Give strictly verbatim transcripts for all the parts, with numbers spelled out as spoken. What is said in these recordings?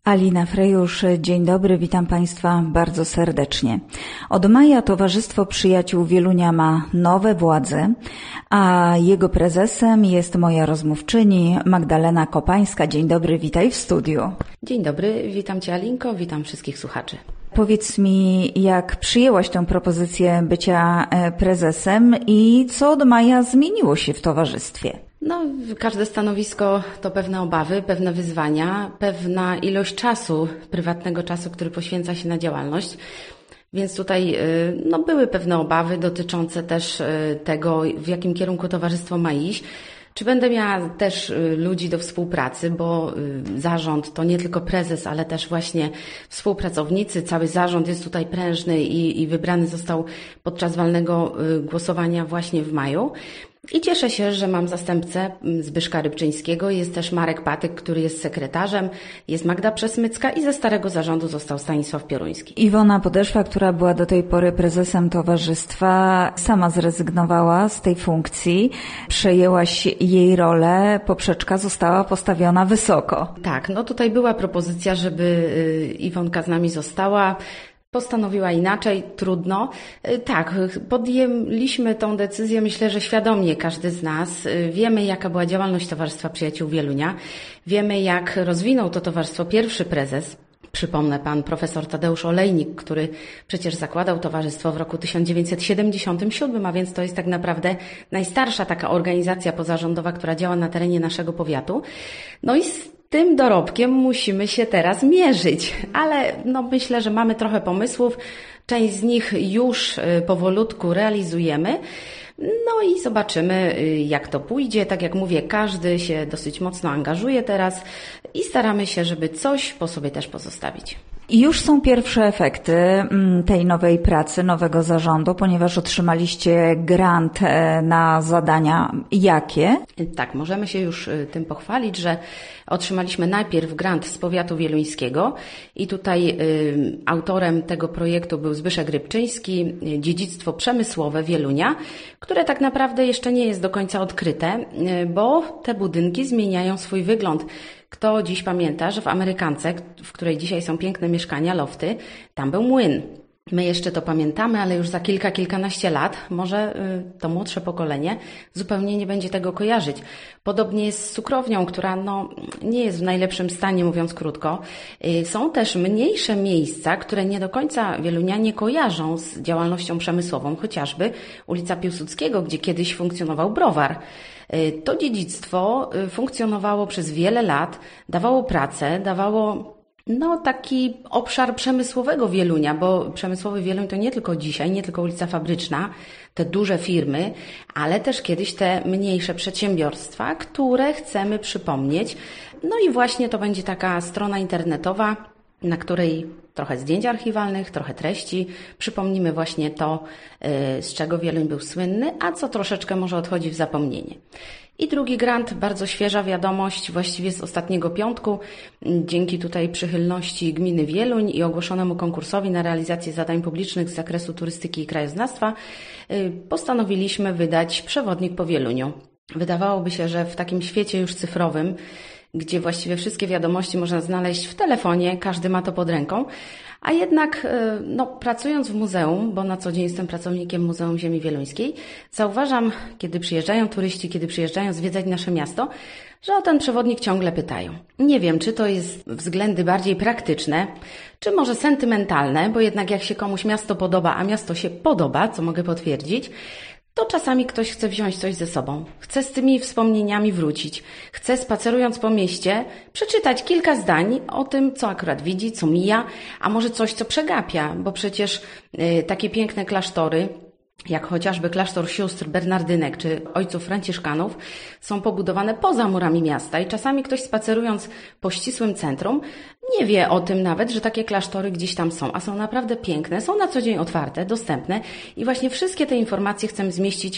Alina Frejusz, dzień dobry, witam Państwa bardzo serdecznie. Od maja Towarzystwo Przyjaciół Wielunia ma nowe władze, a jego prezesem jest moja rozmówczyni Magdalena Kopańska. Dzień dobry, witaj w studiu. Dzień dobry, witam Cię Alinko, witam wszystkich słuchaczy. Powiedz mi, jak przyjęłaś tę propozycję bycia prezesem i co od maja zmieniło się w towarzystwie? No, każde stanowisko to pewne obawy, pewne wyzwania, pewna ilość czasu, prywatnego czasu, który poświęca się na działalność. Więc tutaj no, były pewne obawy dotyczące też tego, w jakim kierunku towarzystwo ma iść. Czy będę miała też ludzi do współpracy, bo zarząd to nie tylko prezes, ale też właśnie współpracownicy. Cały zarząd jest tutaj prężny i, i wybrany został podczas walnego głosowania właśnie w maju. I cieszę się, że mam zastępcę Zbyszka Rybczyńskiego, jest też Marek Patyk, który jest sekretarzem, jest Magda Przesmycka i ze starego zarządu został Stanisław Pioruński. Iwona Podeszwa, która była do tej pory prezesem towarzystwa, sama zrezygnowała z tej funkcji, przejęłaś jej rolę, poprzeczka została postawiona wysoko. Tak, no tutaj była propozycja, żeby Iwonka z nami została. Postanowiła inaczej, trudno. Tak, podjęliśmy tą decyzję, myślę, że świadomie każdy z nas. Wiemy, jaka była działalność Towarzystwa Przyjaciół Wielunia. Wiemy, jak rozwinął to towarzystwo pierwszy prezes. Przypomnę, pan profesor Tadeusz Olejnik, który przecież zakładał towarzystwo w roku tysiąc dziewięćset siedemdziesiątym siódmym, a więc to jest tak naprawdę najstarsza taka organizacja pozarządowa, która działa na terenie naszego powiatu. No i z tym dorobkiem musimy się teraz mierzyć, ale no myślę, że mamy trochę pomysłów, część z nich już powolutku realizujemy. No i zobaczymy, jak to pójdzie. Tak jak mówię, każdy się dosyć mocno angażuje teraz i staramy się, żeby coś po sobie też pozostawić. I już są pierwsze efekty tej nowej pracy, nowego zarządu, ponieważ otrzymaliście grant na zadania. Jakie? Tak, możemy się już tym pochwalić, że otrzymaliśmy najpierw grant z powiatu wieluńskiego i tutaj y, autorem tego projektu był Zbyszek Rybczyński, dziedzictwo przemysłowe Wielunia, które tak naprawdę jeszcze nie jest do końca odkryte, y, bo te budynki zmieniają swój wygląd. Kto dziś pamięta, że w Amerykance, w której dzisiaj są piękne mieszkania, lofty, tam był młyn. My jeszcze to pamiętamy, ale już za kilka, kilkanaście lat może to młodsze pokolenie zupełnie nie będzie tego kojarzyć. Podobnie jest z cukrownią, która no, nie jest w najlepszym stanie, mówiąc krótko. Są też mniejsze miejsca, które nie do końca wielunianie kojarzą z działalnością przemysłową, chociażby ulica Piłsudskiego, gdzie kiedyś funkcjonował browar. To dziedzictwo funkcjonowało przez wiele lat, dawało pracę, dawało no taki obszar przemysłowego Wielunia, bo przemysłowy Wieluń to nie tylko dzisiaj, nie tylko ulica Fabryczna, te duże firmy, ale też kiedyś te mniejsze przedsiębiorstwa, które chcemy przypomnieć. No i właśnie to będzie taka strona internetowa, na której trochę zdjęć archiwalnych, trochę treści. Przypomnimy właśnie to, z czego Wieluń był słynny, a co troszeczkę może odchodzi w zapomnienie. I drugi grant, bardzo świeża wiadomość, właściwie z ostatniego piątku. Dzięki tutaj przychylności gminy Wieluń i ogłoszonemu konkursowi na realizację zadań publicznych z zakresu turystyki i krajoznawstwa postanowiliśmy wydać przewodnik po Wieluniu. Wydawałoby się, że w takim świecie już cyfrowym, gdzie właściwie wszystkie wiadomości można znaleźć w telefonie, każdy ma to pod ręką, a jednak no, pracując w muzeum, bo na co dzień jestem pracownikiem Muzeum Ziemi Wieluńskiej, zauważam, kiedy przyjeżdżają turyści, kiedy przyjeżdżają zwiedzać nasze miasto, że o ten przewodnik ciągle pytają. Nie wiem, czy to jest względy bardziej praktyczne, czy może sentymentalne, bo jednak jak się komuś miasto podoba, a miasto się podoba, co mogę potwierdzić, to czasami ktoś chce wziąć coś ze sobą, chce z tymi wspomnieniami wrócić, chce spacerując po mieście przeczytać kilka zdań o tym, co akurat widzi, co mija, a może coś, co przegapia, bo przecież y, takie piękne klasztory, jak chociażby klasztor sióstr Bernardynek czy ojców Franciszkanów, są pobudowane poza murami miasta i czasami ktoś spacerując po ścisłym centrum nie wie o tym nawet, że takie klasztory gdzieś tam są, a są naprawdę piękne, są na co dzień otwarte, dostępne i właśnie wszystkie te informacje chcemy zmieścić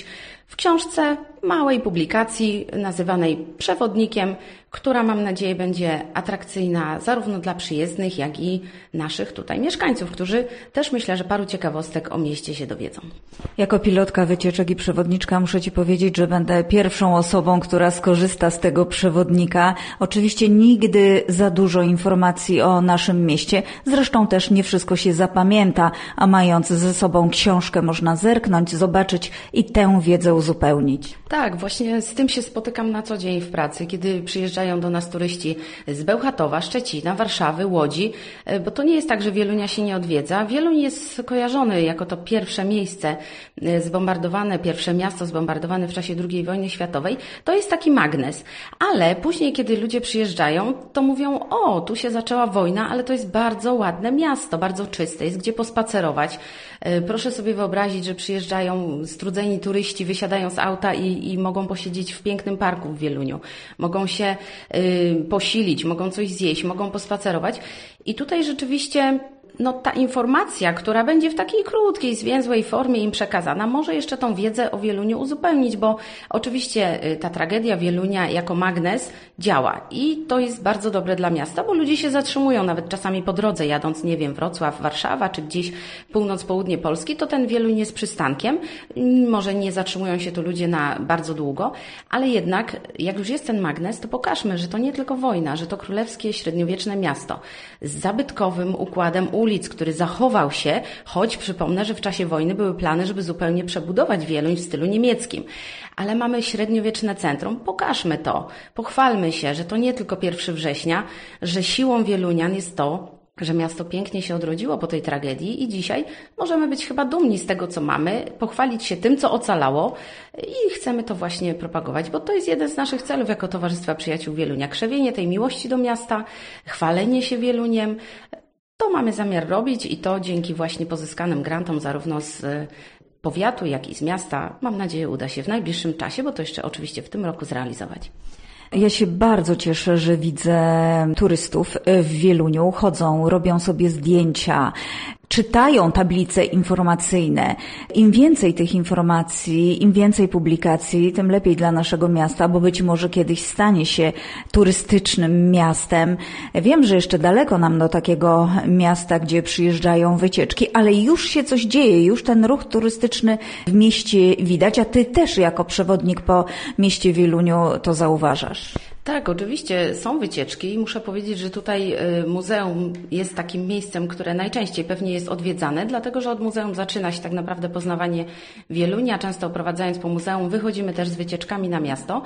w książce, małej publikacji nazywanej Przewodnikiem, która mam nadzieję będzie atrakcyjna zarówno dla przyjezdnych, jak i naszych tutaj mieszkańców, którzy też myślę, że paru ciekawostek o mieście się dowiedzą. Jako pilotka wycieczek i przewodniczka muszę Ci powiedzieć, że będę pierwszą osobą, która skorzysta z tego przewodnika. Oczywiście nigdy za dużo informacji o naszym mieście, zresztą też nie wszystko się zapamięta, a mając ze sobą książkę można zerknąć, zobaczyć i tę wiedzę uzupełnić. Tak, właśnie z tym się spotykam na co dzień w pracy, kiedy przyjeżdżają do nas turyści z Bełchatowa, Szczecina, Warszawy, Łodzi, bo to nie jest tak, że Wielunia się nie odwiedza. Wieluń jest kojarzony jako to pierwsze miejsce zbombardowane, pierwsze miasto zbombardowane w czasie drugiej wojny światowej. To jest taki magnes, ale później, kiedy ludzie przyjeżdżają, to mówią, o, tu się zaczęła wojna, ale to jest bardzo ładne miasto, bardzo czyste, jest gdzie pospacerować. Proszę sobie wyobrazić, że przyjeżdżają strudzeni turyści, wysiadają z auta i, i mogą posiedzieć w pięknym parku w Wieluniu. Mogą się y, posilić, mogą coś zjeść, mogą pospacerować. I tutaj rzeczywiście no, ta informacja, która będzie w takiej krótkiej, zwięzłej formie im przekazana, może jeszcze tą wiedzę o Wieluniu uzupełnić, bo oczywiście ta tragedia Wielunia jako magnes działa i to jest bardzo dobre dla miasta, bo ludzie się zatrzymują nawet czasami po drodze, jadąc, nie wiem, Wrocław, Warszawa, czy gdzieś północ, południe Polski, to ten Wieluń jest przystankiem. Może nie zatrzymują się tu ludzie na bardzo długo, ale jednak, jak już jest ten magnes, to pokażmy, że to nie tylko wojna, że to królewskie, średniowieczne miasto z zabytkowym układem ulic, który zachował się, choć przypomnę, że w czasie wojny były plany, żeby zupełnie przebudować Wieluń w stylu niemieckim. Ale mamy średniowieczne centrum, pokażmy to, pochwalmy się, że to nie tylko pierwszego września, że siłą Wielunian jest to, że miasto pięknie się odrodziło po tej tragedii i dzisiaj możemy być chyba dumni z tego, co mamy, pochwalić się tym, co ocalało i chcemy to właśnie propagować, bo to jest jeden z naszych celów jako Towarzystwa Przyjaciół Wielunia. Krzewienie tej miłości do miasta, chwalenie się Wieluniem. To mamy zamiar robić i to dzięki właśnie pozyskanym grantom zarówno z powiatu, jak i z miasta, mam nadzieję, uda się w najbliższym czasie, bo to jeszcze oczywiście w tym roku zrealizować. Ja się bardzo cieszę, że widzę turystów w Wieluniu, chodzą, robią sobie zdjęcia, czytają tablice informacyjne. Im więcej tych informacji, im więcej publikacji, tym lepiej dla naszego miasta, bo być może kiedyś stanie się turystycznym miastem. Wiem, że jeszcze daleko nam do takiego miasta, gdzie przyjeżdżają wycieczki, ale już się coś dzieje, już ten ruch turystyczny w mieście widać, a Ty też jako przewodnik po mieście Wieluniu to zauważasz. Tak, oczywiście są wycieczki i muszę powiedzieć, że tutaj muzeum jest takim miejscem, które najczęściej pewnie jest odwiedzane, dlatego że od muzeum zaczyna się tak naprawdę poznawanie Wielunia. Często oprowadzając po muzeum wychodzimy też z wycieczkami na miasto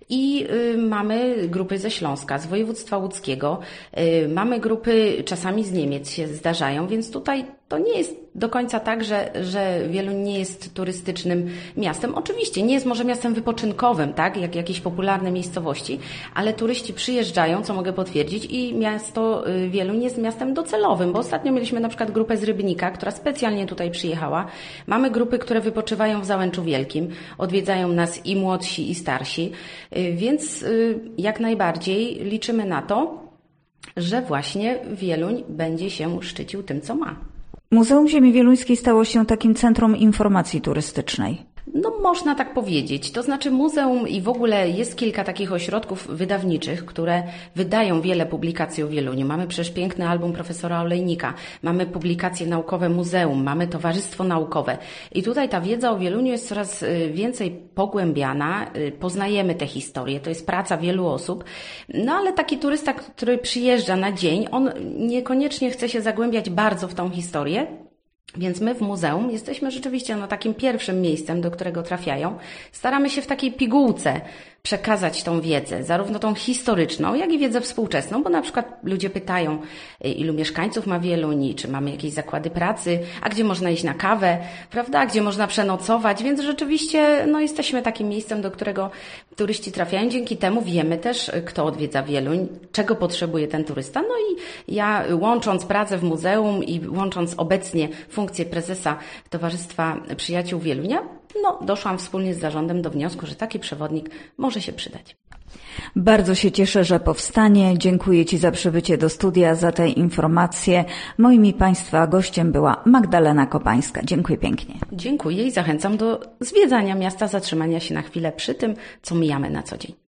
i mamy grupy ze Śląska, z województwa łódzkiego, mamy grupy czasami z Niemiec się zdarzają, więc tutaj to nie jest do końca tak, że, że Wieluń nie jest turystycznym miastem. Oczywiście nie jest może miastem wypoczynkowym, tak, jak jakieś popularne miejscowości, ale turyści przyjeżdżają, co mogę potwierdzić, i miasto Wieluń jest miastem docelowym, bo ostatnio mieliśmy na przykład grupę z Rybnika, która specjalnie tutaj przyjechała. Mamy grupy, które wypoczywają w Załęczu Wielkim, odwiedzają nas i młodsi, i starsi, więc jak najbardziej liczymy na to, że właśnie Wieluń będzie się szczycił tym, co ma. Muzeum Ziemi Wieluńskiej stało się takim centrum informacji turystycznej. No można tak powiedzieć. To znaczy muzeum i w ogóle jest kilka takich ośrodków wydawniczych, które wydają wiele publikacji o Wieluniu. Mamy przecież piękny album profesora Olejnika, mamy publikacje naukowe muzeum, mamy towarzystwo naukowe. I tutaj ta wiedza o Wieluniu jest coraz więcej pogłębiana, poznajemy te historie, to jest praca wielu osób. No ale taki turysta, który przyjeżdża na dzień, on niekoniecznie chce się zagłębiać bardzo w tą historię. Więc my w muzeum jesteśmy rzeczywiście no, takim pierwszym miejscem, do którego trafiają. Staramy się w takiej pigułce przekazać tą wiedzę, zarówno tą historyczną, jak i wiedzę współczesną, bo na przykład ludzie pytają, ilu mieszkańców ma Wieluń, czy mamy jakieś zakłady pracy, a gdzie można iść na kawę, prawda, gdzie można przenocować, więc rzeczywiście no, jesteśmy takim miejscem, do którego turyści trafiają. Dzięki temu wiemy też, kto odwiedza Wieluń, czego potrzebuje ten turysta. No i ja łącząc pracę w muzeum i łącząc obecnie funkcję prezesa Towarzystwa Przyjaciół Wielunia, no, doszłam wspólnie z zarządem do wniosku, że taki przewodnik może się przydać. Bardzo się cieszę, że powstanie. Dziękuję Ci za przybycie do studia, za te informacje. Moim i Państwa gościem była Magdalena Kopańska. Dziękuję pięknie. Dziękuję i zachęcam do zwiedzania miasta, zatrzymania się na chwilę przy tym, co mijamy na co dzień.